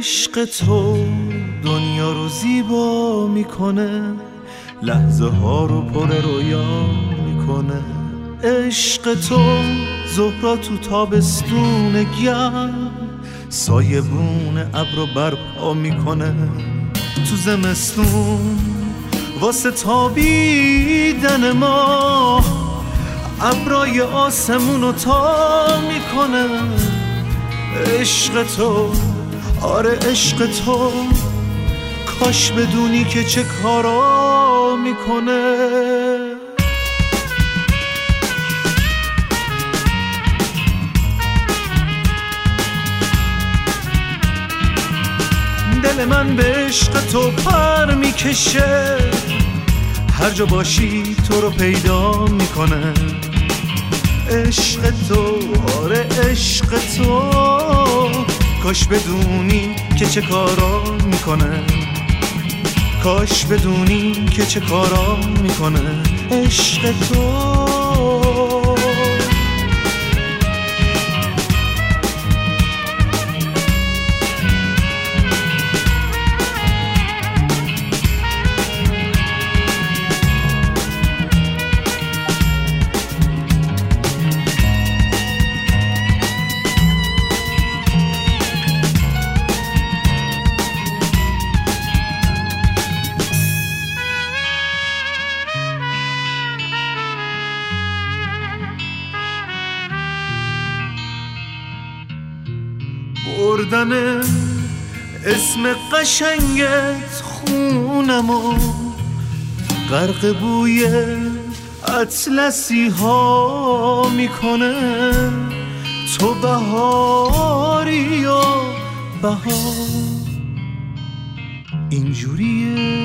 عشق تو دنیا رو زیبا میکنه، لحظه ها رو پر رویا میکنه. عشق تو زهرا تو تابستون گرم، سایبون ابر رو برپا میکنه. تو زمستون واسه تابیدن ما ابرای آسمون رو تا میکنه. عشق تو، آره عشق تو، کاش بدونی که چه کارا میکنه. دل من به عشق تو پر میکشه، هر جا باشی تو رو پیدا میکنه. عشق تو، آره عشق تو، کاش بدونی که چه کارا میکنه. کاش بدونی که چه کارا میکنه. عشق تو بردن اسم قشنگت خونمو، غرق بوی اطلسی ها میکنه. تو بهاری و بهار اینجوریه